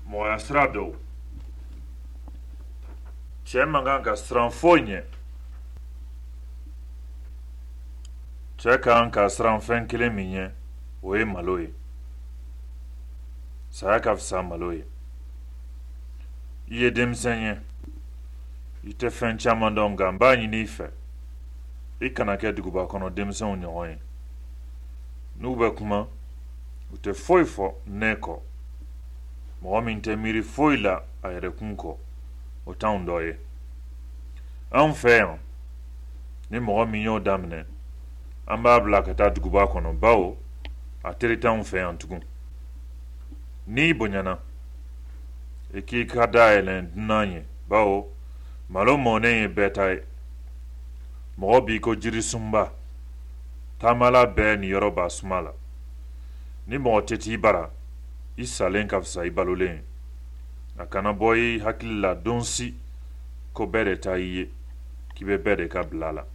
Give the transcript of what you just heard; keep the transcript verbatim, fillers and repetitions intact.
Mɔgɔya sira dɔw cɛ man kan ka siran foyi ɲɛ. Cɛ kan ka siran fɛn kelen min ɲɛ o ye malo ye. Saya ka fisa malo ye. I ye denmisɛn ye, i tɛ fɛn caman dɔn nka n b'a ɲini i fɛ i kana kɛ duguba kɔnɔ denmisɛnw ɲɔgɔn ye. N'u bɛ kuma u tɛ foyi fɔ nɛ kɔ. Mɔgɔ min tɛ miiri foyi la a yɛrɛkun kɔ o t'anw dɔ ye. Anw fɛ yan ni mɔgɔ min y'o daminɛ an b'a bila ka taa duguba kɔnɔ bawo a teri t'anw fɛ yan tugun. N'i bonyana i k'i ka dayɛlɛ dunan ye bawo malo mɔnen ye bɛɛ ta ye. Mɔgɔ b'i ko jiri sunba taamala bɛɛ ni yɔrɔ b'a suma la. Ni mɔgɔ tɛ t'i bara i salen ka fisa i balolen. A kana bɔ i hakili la don si ko bɛɛ de ta i ye k'i bɛ bɛɛ de ka bila la.